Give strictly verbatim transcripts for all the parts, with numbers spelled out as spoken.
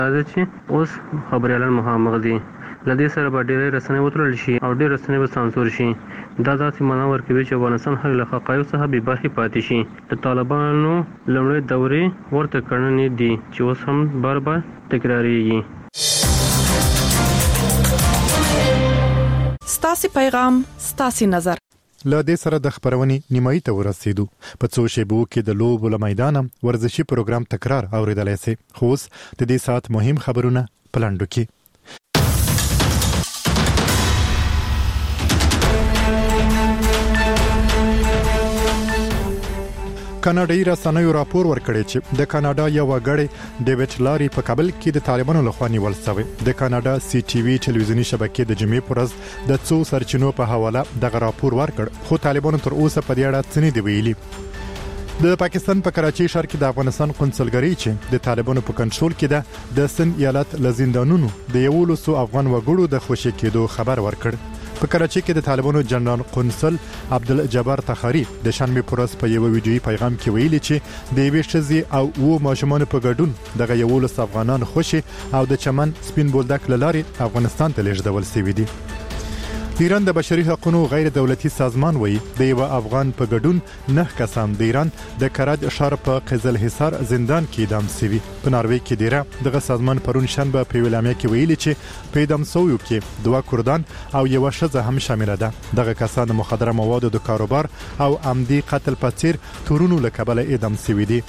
راځي چې اوس خبريالان مخامخ دي لدې سره به ډېرې رسنۍ وتړل شي او ډېر رسنۍ به سانسور شي. دا داسې معنا ورکوي چې افغانستان هغه له حقایقو څخه بې برخې پاتې شي. د طالبانو لومړۍ دورې ورته کړنې دي چې اوس هم بار بار تکراریږي. ستاسو پیغام ستاسو نظر. له دې سره د خبرونې نیمایي ته ورسېدو. په څو شیبو کې د لوبو له میدانه ورزشي پروګرام تکرار اوریدلای شي. خو اوس د دې سات مهم خبرونه پلاندو کې. کاناډایي رسنیو راپور ورکړی چې د کاناډا یو وګړی ډیوډ لاري په کابل کې د طالبانو لخوا نیول شوی. د کاناډا سی ټي وي ټلویزیونی شبکې د جمعې پر ورځ د څو سرچینو په حواله دغه راپور ورکړ، خو طالبانو تر اوسه په دې اړه څه نه دی ویلي. د پاکستان په کراچۍ ښار کې د افغانستان قونسلګرۍ چې د طالبانو په کنټرول کې ده د سن ایالت لزندانونو د یولسو افغان وګړو د خوشی کېدو خبر ورکړ. په کراچۍ کې د طالبانو جنرال قونسل عبدالجبار تخاری د شنبه پر ورځ په یو ویډیويي پیغام کې ویلي چې د یوې ښځې او وو ماشومان په ګډون دغه یولس افغانان خوشي او د چمن سپین بولدک لاري افغانستان ته لیږدول شوي دي. د ایران د بشري حقوقو غیر دولتي سازمان وایي د یو افغان په ګډون نه کسان د ایران د کرج ښار په قزل حصار زندان کې اعدام شوي. په ناروې کې ډیره دغه سازمان پرون شنبه په ویلامیا کې ویلي چې په اعدام شویو کې دوه کردان او یو ښځه هم شامل ده. دغه کسان مخدره موادو د کاروبار او عمدي قتل په څیر تورونو له کبله اعدام شوي دي.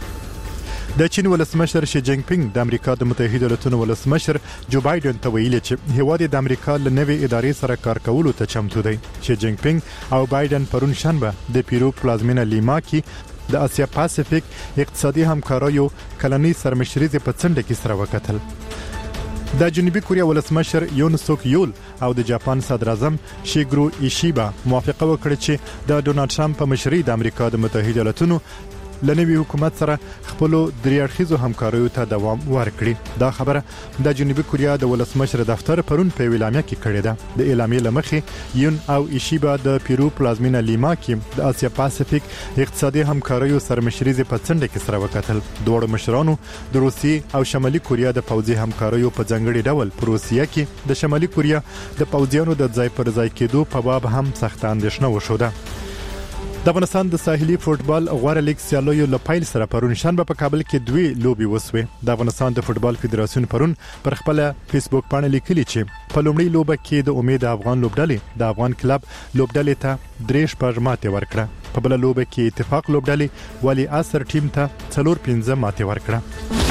د چین ولسمشر شي جینګ پینګ د امریکا د متحده ایالاتونو ولسمشر جو بایدن ته ویلي چې هیواد د امریکا له نوې ادارې سره کار کولو ته چمتو دی. شي جینګ پینګ او بایدن پرون شنبه د پیرو پلازمینه لیما کې د اسیا پاسفیک اقتصادي همکاریو کلنۍ سرمشريزه په څنډه کې سره وکتل. د جنوبي کوریا ولسمشر یون سوک یول او د جاپان صدر اعظم شیګرو ایشیبا موافقه وکړه چې د ډونالد ټرمپ په مشرۍ د امریکا د متحده ایالاتونو لنوي حکومت سره خپل دریاړخیزو همکاریو ته دوام ورکړي. دا خبره د جنوبي کوریا د ولسمشر دفتر پرون په ویلامیا کې کړې ده. د اعلامیې لمخې یون او ایشیبا د پیرو پلازمینه لیما کې د اسیا پاسفیک اقتصادي همکاریو سرمشريزه په څنډه کې سره وکتل. دوه مشرانو د روسیې او شمالي کوریا د پوځي همکاریو په ځنګړي ډول په روسیه کې د شمالي کوریا د پوځیانو د ځای پر ځای کېدو په باب هم سخت اندېښنه وشوده. د افغانستان د ساحلي فوتبال غوړه لیګ سیالیو له پیل سره پرون شنبه په کابل کې دوی لوبي وسوي. د افغانستان د فوتبال فدراسیون پرون پر خپل فیسبوک باندې لیکلي چې په لومړي لوبه کې د امید افغان لوبډلې د افغان کلب لوبډلې ته درې شپږ ماته ورکړه. په بل لوبه کې اتفاق لوبډلې ولی اثر ټیم ته څلور پنځه ماته ورکړه.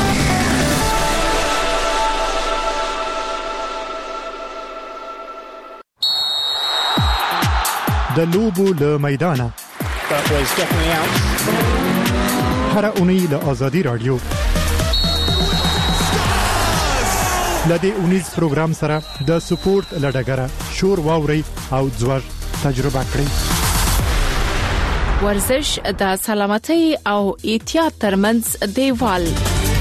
د لوبو له میدانه That was definitely out. هر اونۍ له آزادي رادیو لدې اونیز پروګرام سره د سپورت لډګره شور واوري او ځوړ تجربه کړئ. ورزش د سلامتۍ او احتیاط ترمنځ دیوال.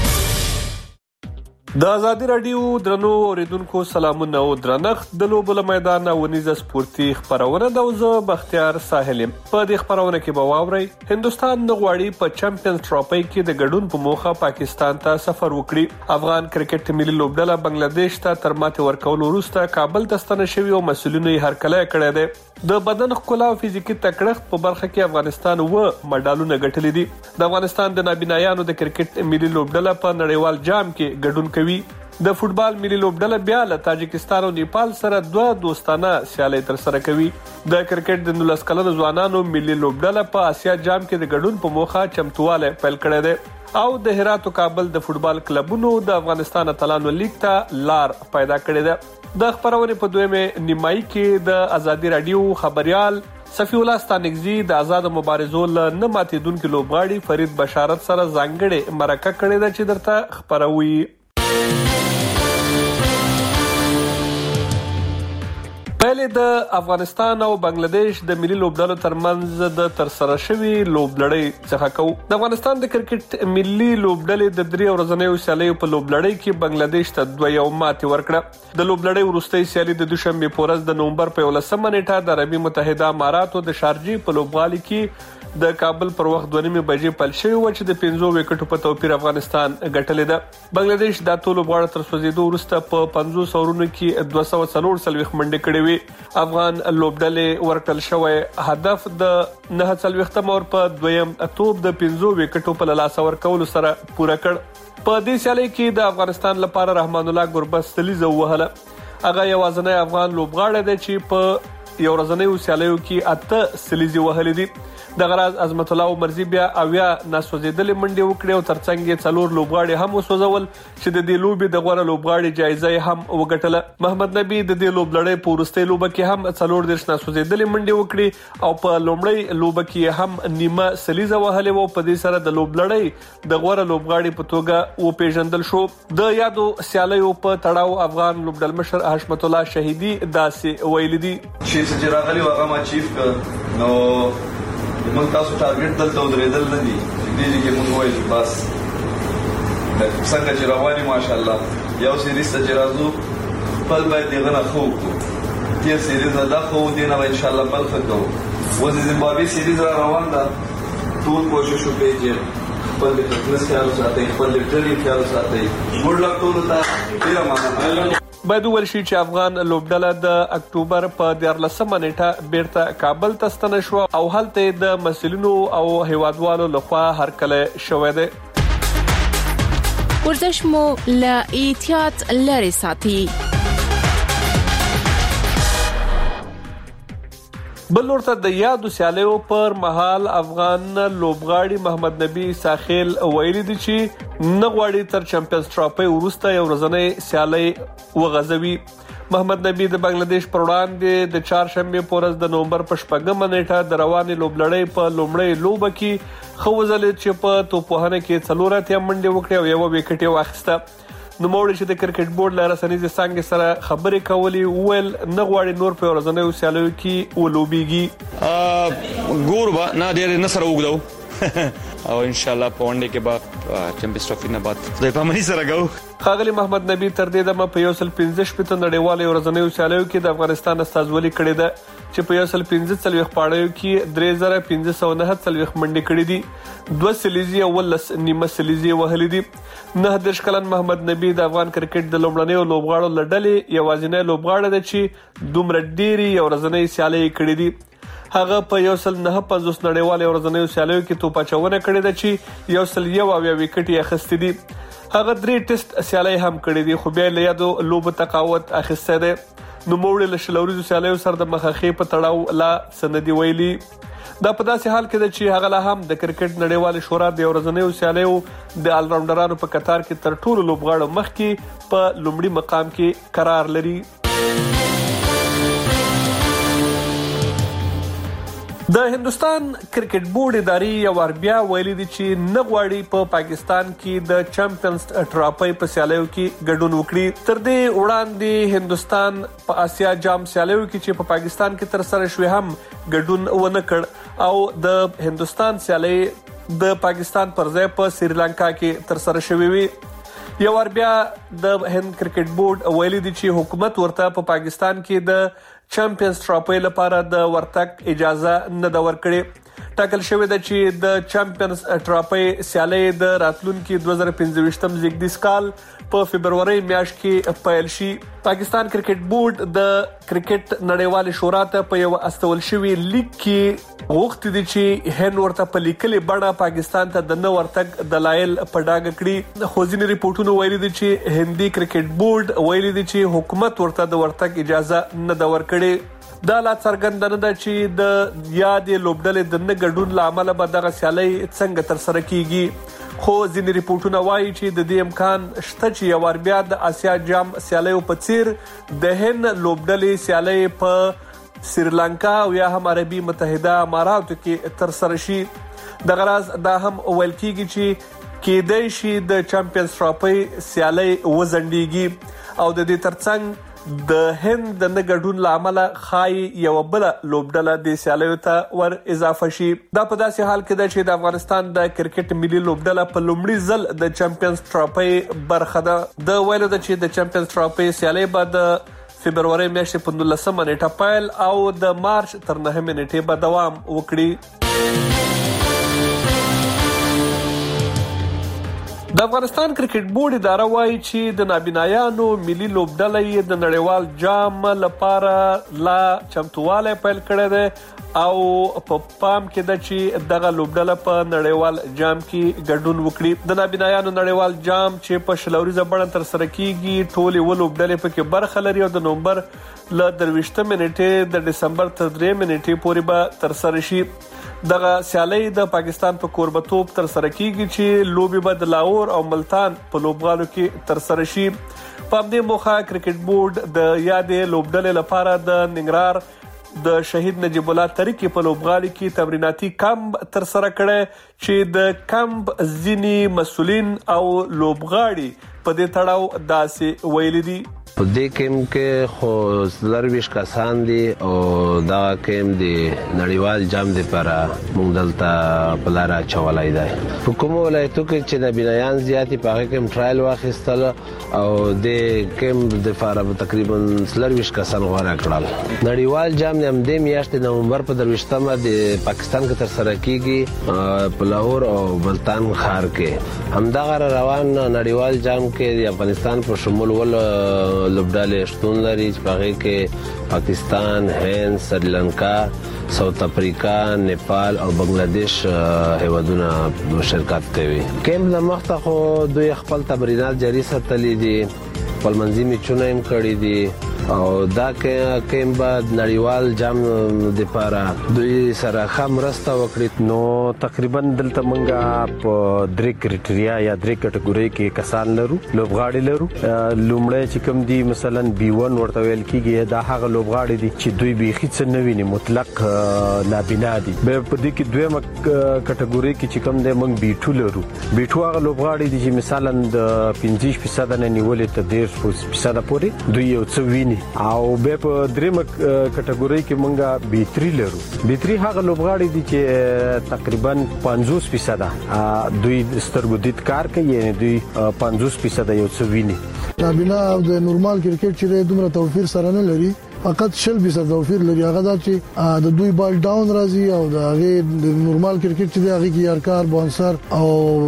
د آزادي رادیو درنو اوریدونکو سلامونه او درنښت. د لوبو له میدانه ونیزه سپورتي خبرونه د وزه بختیار ساحل په دې خبرونه کې به واوري هندستان د غواړي په چمپیونز ټرافي کې د ګډون په موخه پاکستان ته سفر وکړي. افغان کرکټ ملي لوبډله بنگلاديش ته تر ماته ورکول وروسته کابل ته ستنه شوی او مسؤلینو یې هرکلی کړی دی. د بدن ښکلا او فزیکي تکړښت په برخه کې افغانستان و مډالونه ګټلي دي. د افغانستان د نابینایانو د کرکټ ملي لوبډله په نړیوال جام کې ګډون کوي. د فوتبال ملي لوبډله بیا له تاجکستان او نیپال سره دوه دوستانه سیالي تر سره کوي. د کرکټ د نولس کلنو ځوانانو ملي لوبډله په آسیا جام کې د ګډون په موخه چمتواله پیل کړی دی. او د هرات او کابل د فوتبال کلبونو د افغانستان اتلانو لیګ ته لار پیدا کړې ده. د خبرونه په دویمه نیمایي کې د آزادي رادیو خبريال صفی الله ستانګزی د آزاد مبارزو له نه ماتیدونکو لوبغاړي فرید بشارت سره ځانګړې مرکه کړې ده چې درته خبروي. پهلې د افغانستان او بنگلاديش د ملي لوبډلو ترمنځ د ترسره شوی لوبلړۍ څخه کوو. د افغانستان د کرکټ ملي لوبډلې د درې ورځنیو سیالیو په لوبلړۍ کې بنگلاديش ته دوه یو ماتې ورکړه. د لوبلړۍ وروستۍ سیالي د دوشنبه په ورځ د نومبر په یولسمه نیټه د عربي متحده اماراتو د شارجې په لوبغالي کې د کابل پر وخت دوه نیمه بجې پیل شوی و چې د پنځو وکټو په توپیر افغانستان ګټلې ده. بنگلاديش د ټولو غواړه تر سوځېدو وروسته په پنځوس اورونو کې دوه سوه څلور څلوېښت منډې کړې وې. افغان لوبډلې ورکړل شوی هدف د نه څلوېښتم اور په دویم توپ د پنځو وکټو په لاسه ورکولو سره پوره کړ. په دې سیالي کې د افغانستان لپاره رحمان الله ګربز سلیزه وهله. هغه یوازینی افغان لوبغاړی دی چې په یو ورځنیو سیالیو کې اته سلیزې وهلې دي. د غراز عظمت الله عمرزي بیا اویا ناسوځېدلې منډې وکړې او ترڅنګ یې څلور لوبغاړي هم وسوځول چې د دې لوبې د غوره لوبغاړي جایزه هم وګټله. محمد نبی د دې لوبلړۍ په وروستۍ لوبه کې هم څلور دېرش ناسوځېدلې منډې وکړې او په لومړۍ لوبه کې هم نیمه سلیزه وهلې وه. په دې سره د لوبلړۍ د غوره لوبغاړي په توګه وپېژندل شو. د یادو سیالیو په تړاو افغان لوبډل مشر حشمت الله شهیدي داسې ویلي دي چې راغلي هغه ما چیف ک نو موږ تاسو ټارګټ دلته ودرېدل نه دي چې دې کې موږ وایو بس څنګه چې رواني ماشاءالله یو سیریز ته چې راځو خپل باید دغه نه خو کو تیر سیریز دا خو دې نه ان شاء الله بل ښه کوو. اوس د زیمبابوې سیریز را روان ده. ټول کوشش وکړئ چې خپل د فټنس خیال وساتئ، خپل د ټریننګ خیال وساتئ. ګډ لک ټولو ته ډېره مننه. باید وویل شي چې افغان لوبډله د اکتوبر په دیارلسمه نیټه بیرته کابل ته ستنه شوه او هلته د مسؤلینو او هیوادوالو لخوا هرکلی شوی دی. ورزش مو له احتیاط لرې ساتي. بل ورته د یادو سیالیو پر مهال افغان لوبغاړي محمد نبی ساخیل ویلي دي چې نه غواړي تر چمپیونز ټرافي وروسته یو ورځنۍ سیالي وغځوي. محمد نبی د بنگلاديش پر وړاندې د چهارشنبه په ورځ د نومبر په شپږمه نیټه د روانې لوبلړۍ په لومړۍ لوبه کې ښه وځلېد چې په توپوهنه کې څلور اتیا منډې وکړې او یوه وکټ یې واخیسته. نوموړي چې د کرکټ بورډ له رسنیزې څانګې سره خبرې کولې وویل نه غواړي نور په ورځنیو سیالیو کې ولوبېږي. ګورو به نه ډېر نه سره وګدو او ان شاء الله په ونډه کې به چمپیونز ټرافي نه بعد خدای پامني سره غو. ښاغلي محمد نبی تر دې دمه په یو سل پنځه شپېته نړیوالو ورځنیو سیالیو کې د افغانستان استازولي کړې ده چې په یو سل پنځه څلوېښت پاړیو کې درې زره پنځه سوه نهه څلوېښت منډې کړې دي. دوه سلیزې او اوولس نیمه سلیزې وهلې دي. نهه دېرش کلن محمد نبی د افغان کرکټ د لومړنیو لوبغاړو له ډلې یوازینی لوبغاړی دی چې دومره ډېرې یو ورځنۍ سیالۍ کړې دي. هغه په یو سل نهه پنځوس نړیوالو ورځنیو سیالیو کې توپ اچونه کړې ده چې یو سل یو اویا وکټ یې اخیستي دي. هغه درې ټیسټ سیالۍ هم کړې دي خو بیا له یادو لوبو تقاوت اخیستی دی. نوموړي له شل ورځو سیالیو سره د مخاخې په تړاو لا څه نه دي ویلي. دا په داسې حال کې ده چې هغه لا هم د کرکټ نړیوالې شورا د ورځنیو سیالیو د آلراونډرانو په قطار کې تر ټولو لوبغاړو مخکې په لومړي مقام کې قرار لري. د هندستان کرکټ بورډ ادارې یو وار بیا ویلي دي چې نه غواړي په پاکستان کې د چمپیونز ټرافي په سیالیو کې ګډون وکړي. تر دې وړاندې هندستان په آسیا جام سیالیو کې چې په پاکستان کې تر سره شوې هم ګډون ونه کړ او د هندستان سیالي د پاکستان پر ځای په سریلانکا کې تر سره شوې وي. یو وار بیا د هند کرکټ بورډ ویلي دي چې حکومت ورته په پاکستان کې د چمپیونز ټرافي لپاره د ورتګ اجازه نه ده ورکړې. ټاکل شوې ده چې د چمپیونز ټرافي سیالي د راتلونکي دوه زره پنځه ویشتم زیږدیز کال په فبروري میاشت کې پیل شي. پاکستان کرکټ بورډ د کرکټ نړیوالې شورا ته په یو استول شوی لیک کې غوښتي دي چې هند ورته په لیکلي بڼه پاکستان ته د نه ورتګ دلایل په ډاګه کړي. خو ځینې ریپورټونه ویلي دي چې هندي کرکټ بورډ ویلي دي چې حکومت ورته د ورتګ اجازه نه ده ورکړې. دا لا څرګنده نه ده چې د یادې لوبډلې د نه ګډون له امله به دغه سیالۍ څنګه ترسره کیږي. خو ځینې ریپورټونه وایي چې د دې امکان شته چې یو وار بیا د آسیا جام سیالیو په څیر د هند لوبډلې سیالۍ په سریلانکا او یا هم عربي متحده اماراتو کې ترسره شي. دغه راز دا هم ویل کیږي چې کېدای شي د چمپیونز ټرافي سیالۍ وځنډیږي او د دې ترڅنګ د هند د نګډون لامل خای یو بل لوبډله د سیالیو ته ور اضافه شي. دا په داسې حال کې ده چې د افغانستان د کرکټ ملي لوبډله په لومړي ځل د چمپیونز ټرافي برخه ده. د ویلو د چې د چمپیونز ټرافي سیالي به د فبرवरी میاشتې په نولسمه نیټه پیل او د مارچ تر نهمه نیټې به دوام وکړي. د افغانستان کرکټ بورډ اداره وايي چې د نابینایانو ملي لوبډلې د نړیوال جام لپاره لا چمتواله پیل کړی دی او په پام کې ده چې دغه لوبډله په نړیوال جام کې ګډون وکړي. د نابینایانو نړیوال جام چې په شلوريزه بڼه تر سره کیږي ټولې و لوبډلې پکې برخه لري او د نومبر ل درويشتمه نیټې د دسمبر تر درېمه نیټې پورې به تر سره شي. دغه سیالي د پاکستان په کوربتوب تر سره کیږي چې لوبي به د لاهور او ملتان په لوبغالو کې تر سره شي. په دې موخه کرکټ بورډ د یادې لوبډلې لپاره د ننګرهار د شهید نجیب الله تاریخي په لوبغالي کې تمریناتي کمپ تر سره کړي چې د کمپ ځینی مسولین او لوبغاړي په دې تړاو داسې ویل دي. په دې کېم کې خو زرویش کسان دي او دا کېم دی نړیوال جام دی پر موږ دلته په لار چولای دی. په کوم ولایتو کې چې د بنایان زیاتی په هغه کې ټرایل واخیستل او د کېم د فارغ تقریبا زرویش کسان غوړه کړل. نړیوال جام هم د میاشتې نومبر په درويشتمه د پاکستان کې تر سره کیږي په لاهور او ملتان ښار کې. همدغه روان نړیوال جام کې د افغانستان په شمول ول لوبډلې شتون لري چې په هغه کې پاکستان، هند، سریلانکا، ساوث افریقا، نیپال او بنگلاديش هیوادونه شرکت کوي. کېم د مخته خو دوی خپل تمرینات جاري ساتلي دي، خپل منځي میچونه هم کړی دي او دا کې کېم بعد نړیوال جام د پاره دوی سره خمرسته وکړي. نو تقریبا دلته مونږه په درې کرټریا یا درې کټګوري کې کسان لرو، لوبغاړي لرو. لومړی چې کوم دي مثلا بي ون ورته ویل کیږي، دا هغه لوبغاړي دي چې دوی بيخي څه نه ویني، مطلق نابینا دي. به په دې کې دویمه کټګوري کې چې کوم دي مونږ بي ټو لرو. بي ټو هغه لوبغاړي دي چې مثلا د پنځه فیصد نه نیولې ته ډیر فیصد پورې دوی یو څه ویني. او به په درېمه کټګوري کې مونږه بي تھری لرو. بي تھری هغه لوبغاړي دي چې تقریبا پنځوس فیصد دوی سترګو دید کار کوي، یعنی دوی پنځوس فیصد یو څه ویني. نابینا د نورمال کرکټ چې دومره توفیر سره نه لري، فقط شل فیصد توفیر لري. هغه دا چې د دوی بال ډاون راځي او د هغه د نورمال کرکټ چې د هغه کې یارکار، بونسر او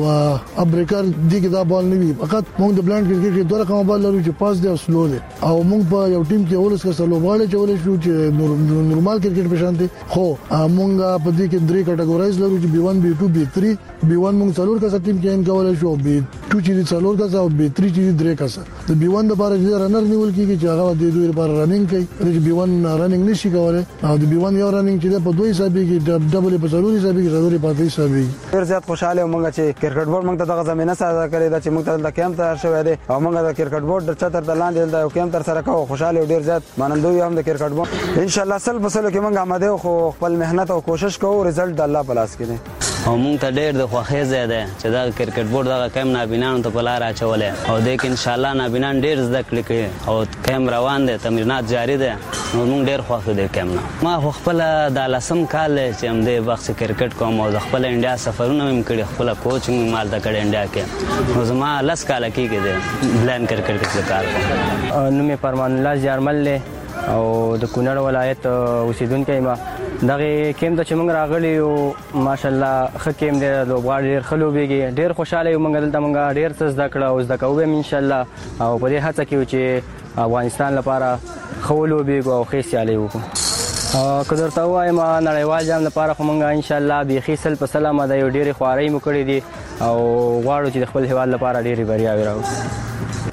ابریکر دغه دا بال نه وي. فقط موږ د بلانډ کرکټ کې دوه رقم بال لرو چې پاس دی او سلو دی. او موږ په یو ټیم کې اولس کا سلو بال چولې شو چې نورمال کرکټ په شان دي. خو موږ په دې کې درې کټګورایز لرو چې بي ون، بي ټو، بي تھری. بي ون موږ څلور کا ټیم کې ان کولای شو، بي ټو چې څلور کا او بي تھری چې درې کا. د بي ون لپاره چې رنر نیول کیږي چې هغه د دوی لپاره رننګ کوي. د بي ون رننګ نشي کولای او د بي ون یو رننګ چې په دوه حسابي کې ډبل په ضروري حسابي کې ضروري پاتې حسابي. ډیر زیات خوشاله ومنګ چې کرکټ بورډ موږ ته دغه زمينه ساده کړې ده چې موږ ته د کیمپ تر شوې ده او موږ د کرکټ بورډ د چتر د لاندې د کیمپ تر سره کوو. خوشاله ډیر زیات مانندوی هم د کرکټ بورډ. ان شاء الله سل بسلو کې موږ آماده خو خپل مهنت او کوشش کوو، رزلټ د الله په لاس کې دی. او موږ ته ډېر د خوښۍ ځای دی چې دا کرکټ بورډ دغه کیم نابینانو ته په لار اچولی او دی کې انشاءالله نابینان ډېر زده کړې کوي او کیم روان دی، تمرینات جاري دی. نو موږ ډېر خوښ یو دی کیم نه. ما خو خپله دا لسم کال دی چې همدې وخت کرکټ کوم او د خپله انډیا سفرونه مې کړي، خپله کوچ مې مالته کړی انډیا کې. نو زما لس کاله کېږي دی بلایند کرکټ کې کار کوم. نوم یې فرمان الله زیارمل دی او د کونړ ولایت اوسیدونکی ما. دغه کیم ته چې موږ راغلي یو ماشاءالله ښه کیم دی، لوبغاړي ډېر ښه لوبېږي. ډېر خوشحاله یو موږ دلته موږ ډېر څه زده کړه او زده کوو به انشاءالله او په دې هڅه کې یو چې افغانستان لپاره ښه ولوبېږو او ښې سیالۍ وکړو. که درته ووایم نړیوال جام لپاره خو موږ انشاءالله بیخي سل په سل اماده یو ډېرې خوارۍ مو کړې دي او غواړو چې د خپل هېواد لپاره ډېرې بریاوې راوړو.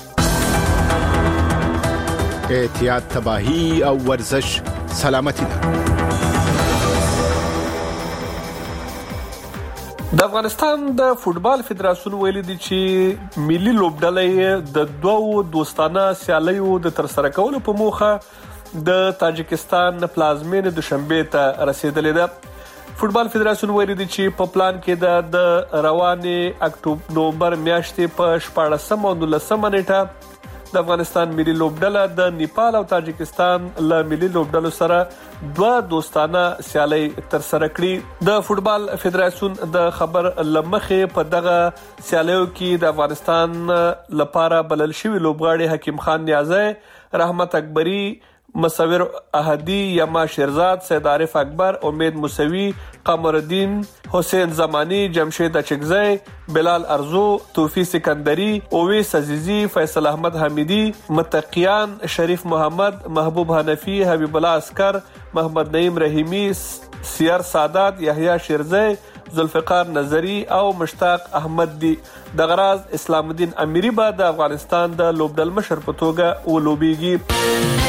احتیاط، تباهی او ورزش سلامتی ده. د افغانستان د فوتبال فدراسیون ویلي دي چې ملي لوبډلې د دوو دوستانه سیالیو د ترسره کولو په موخه د تاجکستان پلازمینې دوشنبه ته رسیدلې ده. فوتبال فدراسیون ویلي دي چې په پلان کې د روانې اکتوبر نومبر میاشتې په شپاړسمه او نولسمه نیټه د افغانستان ملي لوبډله د نیپال او تاجکستان له ملي لوبډلو سره دوه دوستانه سیالي تر سره کړې. د فوټبال فدراسیون د خبر لمخې په دغه سیالیو کې د افغانستان لپاره بلل شوی لوبغاړي حکیم خان نیازی، رحمت اکبری، مصور احدی، یما شیرزاد، سید عارف اکبر، امید موسوی، قمر الدین، حسین زمانی، جمشید اچکزی، بلال ارزو، توفی سکندری، اویس عزیزی، فیصل احمد حمیدی، متقیان، شریف محمد، محبوب حنفی، حبیب الله عسکر، محمد نعیم رحیمی، سیر سادات، یحیی شیرزی، ذوالفقار نظری او مشتاق احمد دی. د غراز اسلام الدین امیری به د افغانستان د لوبډل مشر په توګه ولوبېږي.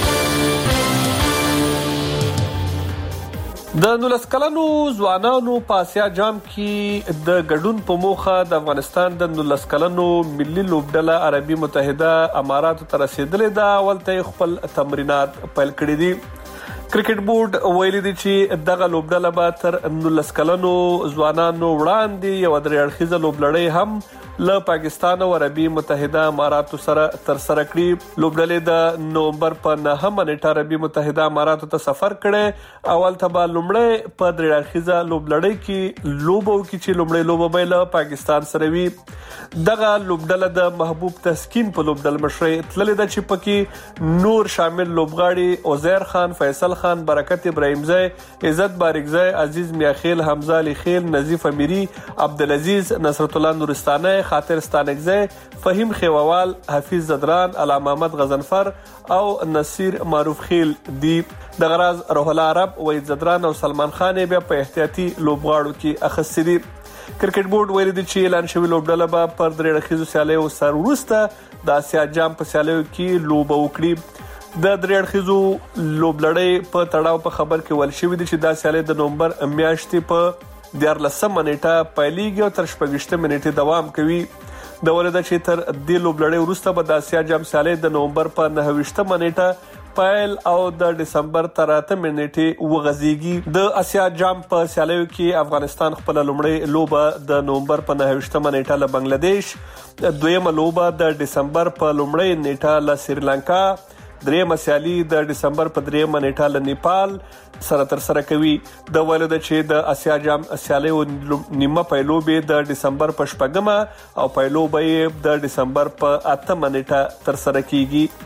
د نولس کلنو ځوانانو په آسیا جام کې د ګډون په موخه د افغانستان د نولس کلنو ملي لوبډله عربي متحده اماراتو ته رسیدلې ده. اول ته خپل تمرینات پیل کړي دي. کرکټ بورډ ویلي دی چې دغه لوبډله به تر نولس کلنو ځوانانو وړاندې یو درې اړخیزه لوبلړۍ هم له پاکستان او عربي متحده اماراتو سره تر سره کړي. لوبډلې د نومبر په نهمه نیټه عربي متحده اماراتو ته سفر کړي. اول ته به لومړی په درې اړخیزه لوبلړۍ کې لوبو کې چې لومړی لوبه به له پاکستان سره وي. دغه لوبډله د محبوب تسکین په لوبډل مشرۍ تللې ده چې پکې نور شامل لوبغاړي عزیر خان، فیصل خان، برکت ابراهیمزی، عزت بارکزی، عزیز میاخیل، حمزه علی خیل، نظیف امیری، عبدالعزیز، نصرت الله نورستانه، خاطر ستانکزی، فهیم خیووال، حفیظ زدران، علامه محمد غزنفر او نصیر معروف خیل دی. د غراز روح الله عرب، وحید زدران او سلمان خان بیا په احتیاطي لوبغاړو کې اخیستي دي. کرکټ بورډ ویلي دی چې اعلان شوی لوبډله به پر درې اړخیزو سیالیو سر وروسته د آسیا جام په سیالیو کې لوبه وکړي. د درې اړخیزو لوبلړۍ په تړاو په خبر کې ویل شوی دی چې دا سیالي د نومبر میاشتې په دیارلسمه نیټه پیلېږي او تر شپږویشتمې نیټې دوام کوي. د ولې ده چې تر دې لوبلړۍ وروسته به د آسیا جام سیالي د نومبر په نهه ویشتمه نیټه پیل او د ډسمبر تر اتمې نیټې وغځيږي. د آسیا جام په سیالیو کې افغانستان خپل لومړی لوبه د نومبر په نهه ویشتمه نیټه له بنگلاديش، دویمه لوبه د ډسمبر په لومړی نیټه له سریلانکا، دریمه سیالي د ډسمبر په دریمه نیټه له نیپال سره تر سره کوي. د ولید چې د آسیا جام سیالي نیمه پیلوبې د ډسمبر په شپږمه او پیلوبې د ډسمبر په اتمه نیټه تر سره کیږي.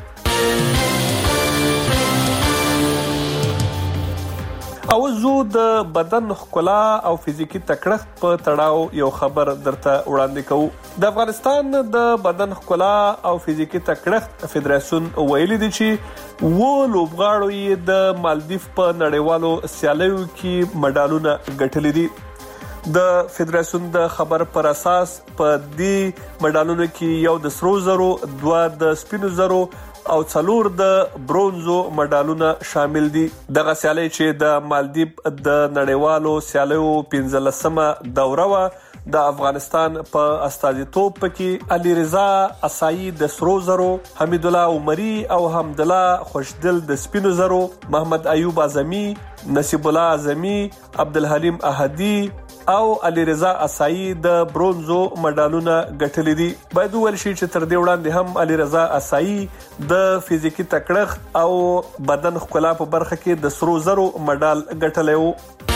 او زه د بدن ښکلا او فزیکی تکړښت په تړاو یو خبر درته وړاندې کوم. د افغانستان د بدن ښکلا او فزیکی تکړښت فدراسیون ویلي دی چې و لوبغاړو یې د مالدیف په نړیوالو سیالیو کې مډالونه ګټلي دي. د فدراسیون د خبر پر اساس په دې مډالونو کې یو د سرو زرو، دوه د سپینو زرو او څلور د برونزو مډالونه شامل دي. دغه سیالي چې د مالدیپ د نړیوالو سیالیو پنځلسمه دوره و، د افغانستان په استازیتوب پکې علي رضا اسایی د سرو زرو، حمید الله عمری او حمد الله خوشدل د سپینو زرو، محمد ایوب اعظمی، نصیب الله اعظمی، عبدالحلیم احدی او علي رضا اسایی د برونزو مډالونه ګټلي دي. باید وویل شي چې تر دې وړاندې هم علي رضا اسایی د فزیکی تکړښت او بدن ښکلا په برخه کې د سرو زرو مډال ګټلی و.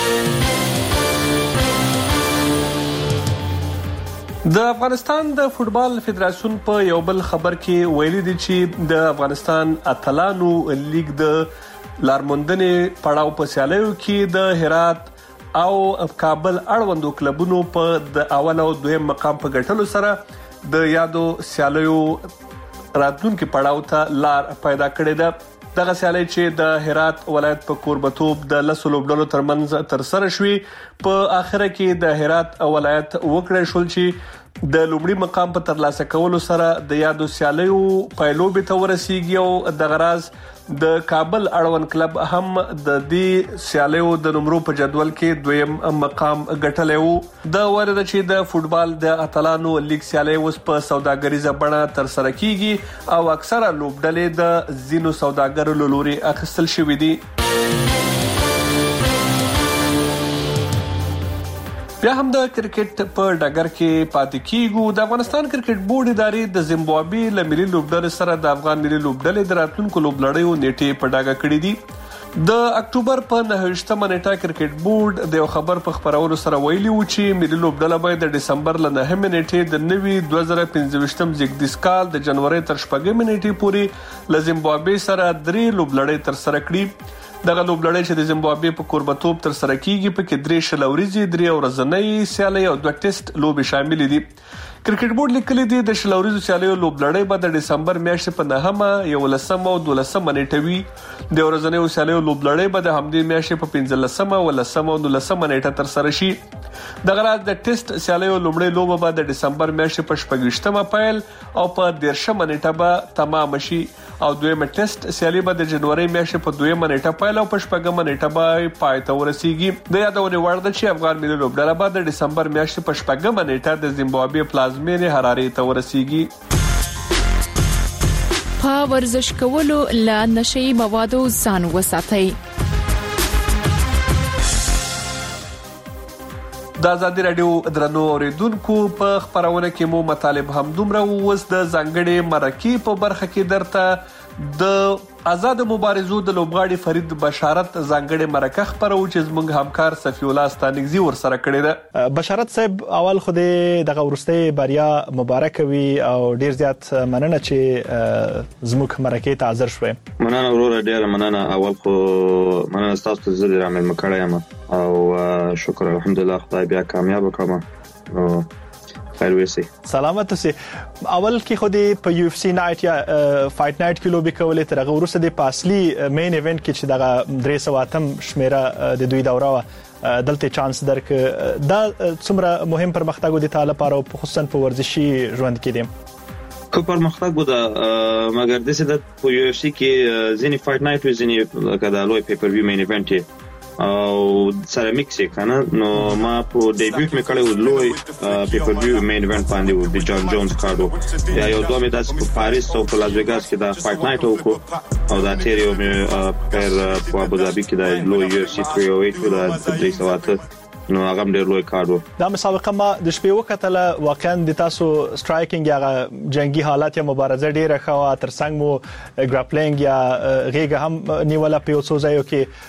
د افغانستان د فوټبال فدراسیون په یو بل خبر کې ویلي دي چې د افغانستان اتلانو لیګ د لارموندنې پړاو په سیالیو کې د هرات او کابل اړوندو کلبونو په د اول او دویم مقام په ګټلو سره د یادو سیالیو راتلونکي پړاو ته لار پیدا کړې ده. دغه سیالي چې د هرات ولایت په کوربتوب د لسو لوبډلو ترمنځ تر سره شوې، په اخره کې د هرات ولایت وکړې شول چې د لومړي مقام په ترلاسه کولو سره د یادو سیالیو پیلوبې ته ورسیږي او د غراز د کابل اړوند کلب هم د دې سیالیو د نمرو په جدول کې دویم مقام ګټلی وو. د ورده چې د فوټبال د اتلانو لیګ سیالي اوس په سوداګریزه بڼه تر سره کیږي او اکثره لوبډلې د زینو سوداګرو له لوري اخیستل شوې دي. بیا هم د کرکټ په ډګر کې پاتې کیږو. د افغانستان کرکټ بورډ ادارې د زیمبابوې له ملي لوبډلې سره د افغان ملي لوبډلې د راتلونکو لوبلړیو نیټې په ډاګه کړې دي. د اکتوبر په نهه نیټه کرکټ بورډ د یو خبر په خبرولو سره ویلي و چې ملي لوبډله باید د ډسمبر له نهه نیټې د نوي دوه زره پنځه زیږدیز کال د جنوري تر شپږم نیټې پورې له زیمبابوې سره درې لوبلړۍ تر سره کړي. دغه لوبلړۍ چې د زیمبابوې په کوربتوب تر سره کیږي په کې درې شل ورځې درې ورځنۍ سیالۍ او دوه ټیسټ لوبې شامل دي. کرکټ بورډ لیکلي دي د شل ورځې سیالیو لوبلړۍ به د دسمبر میاشتې په نهمه یولسمه او دولسمه نیټه وي. د ورځنۍ سیالیو لوبلړۍ به د همدې میاشتې په پنځلسمه ولسمه او دولسمه نیټه تر سره شي. دغه راز د ټیسټ سیالیو لومړۍ لوبه به د دسمبر میاشتې په شپږشتمه پیل او په دیرشمه نیټه به تمام شي او دویمه ټیسټ سیالي به د جنوري میاشتې په دویمه نیټه پیل او په شپږمه نیټه به پای ته ورسیږي. د یادونې وړ ده چې افغان ملي لوبډله به د دسمبر میاشتې په شپږمه نیټه د زیمبابوې پلازمینې حرارې ته ورسیږي. په ورزش کولو له نشي موادو ځان وساتئ. د آزادي رادیو درنو اوریدونکو په خبرونه کې مو مطالب هم دومره ووس د ځانګړي مرکې په برخه کې درته د آزاد مبارزو د لوبغاړي فرید بشارت ځانګړي مرکه خبرو چې زموږ همکار صفی الله ستانګزي ور سره کړی ده. بشارت صاحب اول خو دغه ورسته بریا مبارک وي او ډیر زیات مننه چې زموږ مرکې ته حاضر شوي. مننه وروره ډیر مننه. اول خو مننه تاسو ته زړه رامل مکړایم او شکر الحمدلله خدای بیا کامیاب وکړم او خیر وسی. سلامت اوسئ. اول کې خو د په یو اف سی نایټ یا فایټ نایټ کې لوبي کولې تر هغه وروسته د پاسلی مین ایونت کې چې دغه درې سوه اتم شمیره د دوی دوره دلته چانس درک دا څومره مهم پرمختګ د تعالی لپاره او خصوصا په ورزشي ژوند کې دي. کو پرمختګ ودا مګر د څه د په یو اف سی کې ځینی فایټ نایټ و ځینی کدا لوی پیپر ویو مین ایونت او سره میکس کنه نو ما په ډیبیوټ مې کړو لوی پیپر ویو مین ایونت باندې و د جان جونز کارډو یا یو دوه مې داس په پاریس او په لاس ویګاس کې دا فایټ نایټ وکړو او دا تیریو مې پر په ابو ظبي کې دا لوی یو اف سی تhree oh eight دا درې سوه اته نو هغه ډېر لوی کارډو. دا مسابقه ما د شپې وکټله واقعا د تاسو سټرایکینګ یا جنگي حالات یا مبارزه ډیره خو تر څنګ مو ګراپلینګ یا غیګه هم نیولا په اوسو ځایو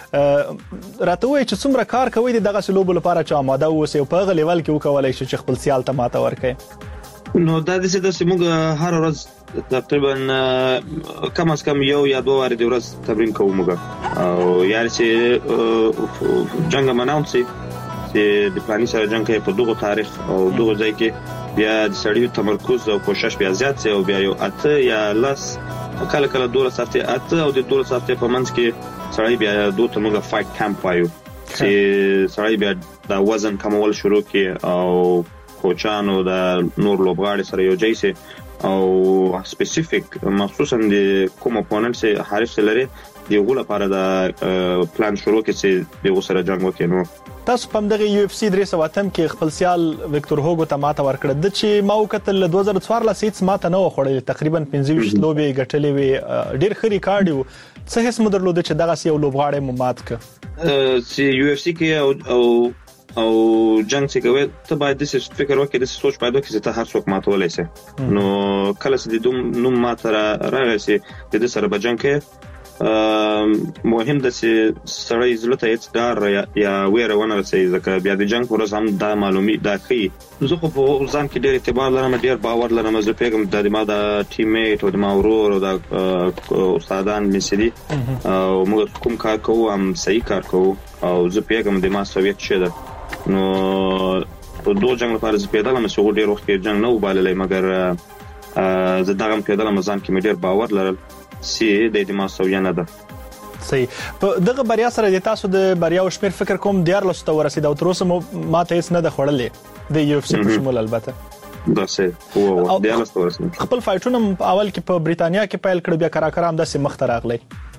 کې راته وای چې څومره کار کوي دغه سلوب لپاره چې آماده اوسئ په غو لیول کې وکولای شي چې خپل سیال ته ماته ورکړي. نو دا د څه د سیموږ هر ورځ تقریبا کم از کم یو یا دوه واره د ورځ تمرین کوم او یار چې جنگ مناونسي چې د پلاني سره جنگ کوي په دغه تاریخ او دغه ځای کې بیا د سړیو تمرکز او کوشش بیا زیات شي او بیا یو اته یا لس کله کله دوه ساعته اته او د دوه ساعته په منځ کې سړی بیا دوه تمغه فایټ کیمپ وایو چې سړی بیا د وزن کمول شروع کړي او کوچانو د نور لوبغاړي سره یو ځای سي او سپیسیفیک مخصوصا د کوم اپوننت سره حارس لري دیغه لپاره د پلان شروع کړي چې د وسره جنگ وکړي. نو تاسو په دغه یو اف سی درې سوه اتم کې خپل سیال وکټور هوګو ته ماته ورکړه د چې ما وکتل دوه زره څوارلس هیڅ ماته نه وخوړل تقریبا پنځه ویشت لوبې ګټلې وي ډیر خري کارډیو څه هیڅ مدرلود چې دغه یو لوبغاړی مو مات ک چې یو اف سی کې او او جنگ چې کوي ته باید د څه فکر وکړې د سوچ باید وکړې چې ته هر څوک ماتولای شي. نو کله چې د دوم نوم ماته راغی چې د سره بجنګ کې مهم د چې سړی زړه ته هیڅ ډار یا ویره ونه رسي ځکه بیا د جنگ پروس هم دا معلومي دا کوي. زه خو په ځان کې ډېر اعتبار لرم ډېر باور لرم زه پیغام د ما د ټیم میټ او د ما ورور او د استادان مسلي او موږ کوم کار کوو هم صحیح کار کوو او زه پیغام د ما سویت شه نو په دوه جنگ لپاره زه پیدل مې سو ډېر وخت کې جنگ نه وباللې مګر زه دغه پیدل مزان کې مې ډېر باور لرم سی د دې ما سویا نه ده. صحیح. په دغه بریا سره د تاسو د بریا او شمیر فکر کوم ډیر لسته ورسید او تر اوسه ماته هیڅ نه د خړلې د یو اف سی په شمول البته دا څه وو ډیر لسته ورسید. خپل فایټونه اول کې په بریتانیا کې پیل کړ بیا کراکرام د سیمه مخ ته راغلی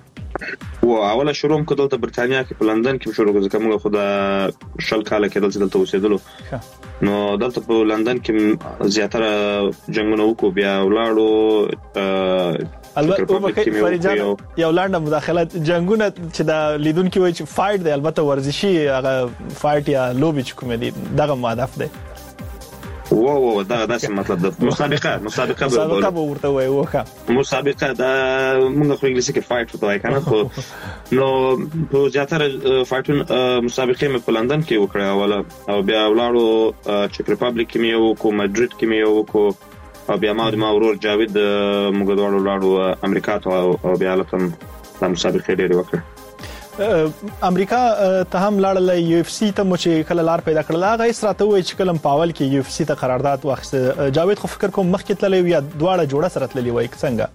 و اوله شروع کوم دلته برتانیا کې په لندن کې شروع کوم ځکه موږ خو د شل کال کې دلته دلته اوسېدلو نو دلته په لندن کې زیاتره جنگونه وکړو بیا ولاړو البته فریجان یو لاندې مداخله جنگونه چې د لیدونکو وایي چې فایټ دی البته ورزشي هغه فایټ یا لوبي چې کوم دي دغه هدف دی و و دا داسې مطلب د مسابقه مسابقه مسابقه به ورته وایي وکه مسابقه دا موږ خو انګلیسي کې فایټ وته وایي کنه خو نو په زیاتره فایټون مسابقه مې په لندن کې وکړه اوله او بیا ولاړو چک ریپابلیک کې مې وکړو مدرید کې مې وکړو او بیا ما د ما ورور جاوید موږ دوه ولاړو امریکا ته او بیا لکه د مسابقه ډېر وکړه امریکا ته هم لاړل یو اف سی ته مو چې کله لار پیدا کړل هغه اسراته وای چې کلم پاول کې یو اف سی ته قرارداد واخیسته جاوید خو فکر کوم مخکې تللی یا دواړه جوړه سره تللی وای څنګه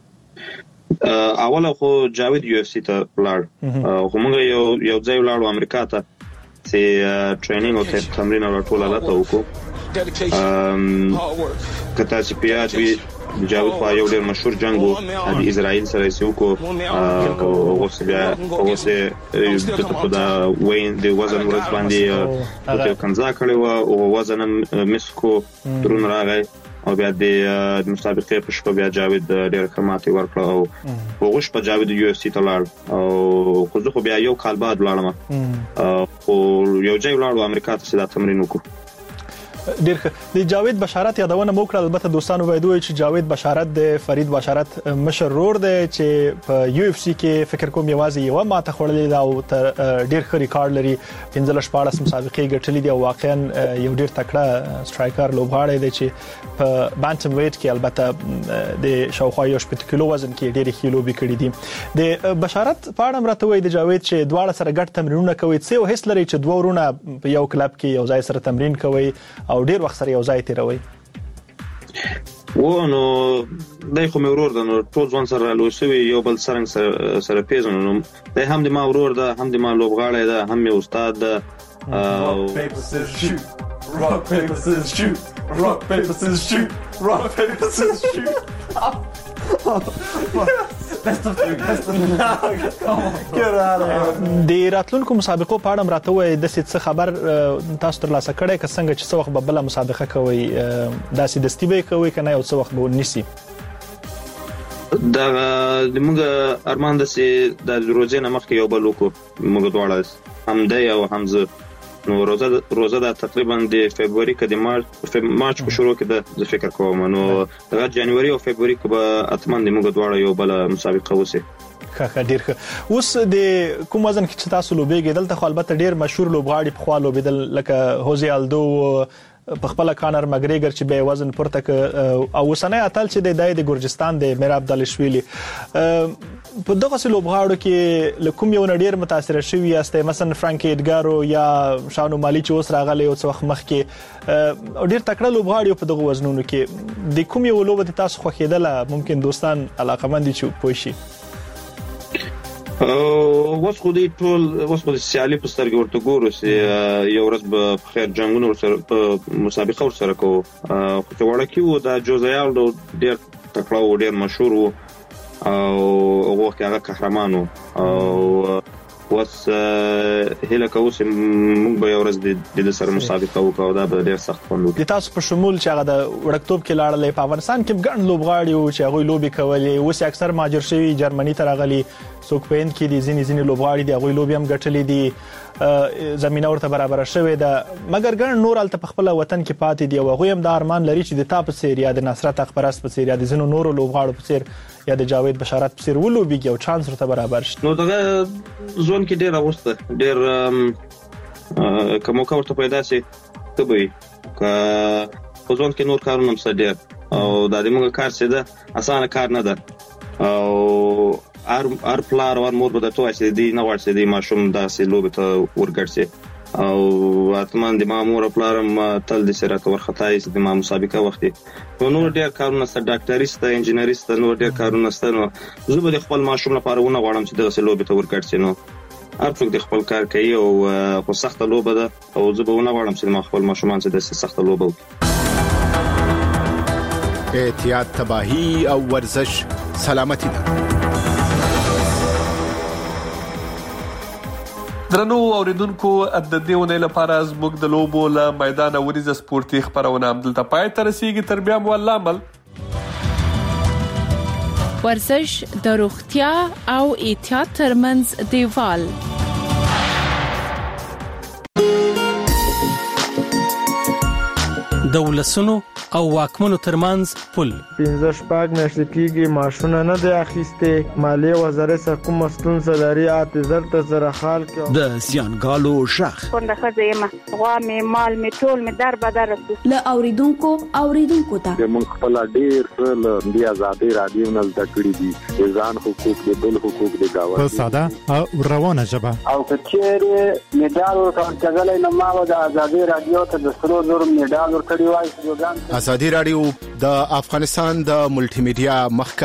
اوله خو جاوید یو اف سی ته لاړ خو موږ یو یو ځای ولاړو امریکا ته چې ټریننګ او تمرین او ټول حالت وکړو کته چې پیاج وی جاوید خو یو ډېر مشهور جنگ وو د اسرائیل سره یې وکړو او اوس بیا اوس د په دا وین د وزن ورځ باندې د کنځا کړي وو او وزن مسکو درون راغی او بیا د مسابقې په شپه بیا جاوید ډېر کماتي ورکړ او هغه شپه جاوید یو اف سی ته لاړ او خو زه خو بیا یو کال بعد لاړم او یو ځای لاړو امریکا ته دا تمرین وکړو ډیر د جاوید بشارت یادونه مو کړل البته دوستانو وایي چې جاوید بشارت د فرید بشارت مشر رور دی چې په یو اف سی کې فکر کوم یوازې یو ماته خورلې دا او ډیر ښه ریکارډ لري پنځه شپاړس مسابقې ګټلې دي او واقعا یو ډیر تکړه سټرایکر لوبغاړی دی چې په بانټم ویټ کې البته د شاوخوا یو شپږ کیلو وزن کې ډیر ښه لوبي کړې دي د بشارت پاړم راته وایي د جاوید چې دواړه سره ګډ تمرینونه کوي څه هیڅ لري چې دوه ورونه په یو کلب کې یو ځای سره تمرین کوي او ډیر وخت سره یو ځای تیروي و نو دای خو مې ورور ده نو ټول ځوان سره لوسوي یو بل سره سره پیژنو نو دای هم د ما ورور ده هم د ما لوبغاړی ده هم مې استاد ده rock paper scissors shoot rock paper scissors shoot rock paper scissors shoot best of three best of three get out of here د راتلونکو مسابقو په اړه راته وای د څه خبر تاسو تر لاسه کړی که څنګه چې څو وخت به بل مسابقه کوي داسې دستی به کوي کنه یو څو وخت به ونیسي دا د موږ ارمان د سي د روزه نه مخکې یو بل وکړو موږ دواړه هم دی او هم زه نو روزه روزه دا تقریبا د فبراير کې د مارچ مارچ په شروع کې د فکر کوم نو د جنوري او فبراير کې به اتمن د موږ دواړه یو بل مسابقه وسی ښه ډیر ښه اوس د کوم وزن کې تاسو لوبېږئ دلته خو البته ډیر مشهور لوبغاړي په خوا لوبېدل لکه هوزي الدو په خپل کانر مګریګر چې به وزن پورته ک او وسنه اتل چې د دای د ګورجستان د میر عبدالشویلی په دغه لوبغاړو کې لکوم یو نډیر متاثر شوی یاسته مثلا فرانک ایډګارو یا شانو مالی چې اوس راغلی او څو وخت مخکې ډیر تکړه لوبغاړي په دغه وزنونو کې د کوم یو لوبه تاسو خوښیدله ممکن دوستان علاقمند دي چې پوښي اوس خو دې ټول اوس خو د سیالي په سترګې ورته ګورو چې یو ورځ به خیر جنگونه ورسره مسابقه ورسره کوو خو چې وړکي وو دا جوزایالډو ډېر تکړه و ډېر مشهور و او هغه هغه قهرمان و او اوس هله کوو چې موږ به یو ورځ د سره مسابقه وکړو دا به ډېر سخت خوند وکړي د تاسو په شمول چې هغه د وړکتوب کې لاړلې په افغانستان کې ګڼ لوبغاړي او چې هغه لوبي کولې اوس اکثر مهاجر شوي جرمني ته راغلي څوک په هند کې دي ځینې ځینې لوبغاړي دي هغه لوبي هم ګټلې دي زمينه ورته برابر شوې ده مګر ګڼ نور الته په خپل وطن کې پاتې دي او هغه هم د ارمان لري چې د تاپ سیر یا د نصرت اخبارست په سیر یا د زینو نور لوبغاړو په سیر یا د جاوید بشارت په سیر ولوبيږي او چانس ورته برابر شي نو دغه ځون کې ډېر اوسته ډېر کومه کورته پیدا شي کبي که په ځون کې نور کارونه هم ډېر او د دې موږ کار څه ده اسانه کار نه ده او ار ار پلار ور مور به د توه چې دی نه ورسې دی ماشوم داسې لوبه ته ورګرځي او اتمن د مامور پلارم تل د سره تور خدای چې د ما مسابقه وختي نو ډېر کارونه ست ډاکټریست انجینریست نو ډېر کارونه ست نو زه به خپل ماشوم لپاره ونه غواړم چې دغه لوبه ته ورګرځي نو هر څوک د خپل کار کوي او خو سخت لوبه ده او زه به ونه غواړم چې ما خپل ماشومان چې د سخت لوبه وکړي احتیاط تباہی او ورزش سلامتی ده درنو اوریدونکو د دې ونې لپاره زموږ د لوبو له میدان ورزش سپورتي خبرونه هم دلته پای ته رسیدي تر بیا مو الله مل ورزش د روغتیا او احتیاط ترمنځ دیوال. د ولسونو او واکمنو ترمنځ پل. پنځه شپږ میاشتې کېږي ماشونه نه دی اخیستې. مالیې وزارت سره کومه ستونزه لري اته زر ته زره خال کې د زیانګالو شخ څنګه خزه ما غوا مې مال مې ټول مې در بدر له اوریدونکو اوریدونکو ته موږ خپل ډیر څه د آزادۍ رادیو نه زده کړی دي ځان حقوق د بل حقوق د گاوند په ساده او روانه ژبه او کچېره میډال ورکړل نه ما د آزادۍ رادیو ته د سرو زر میډال ورکړی وای. ازادي رادیو د افغانستان د ملټي میډیا مخ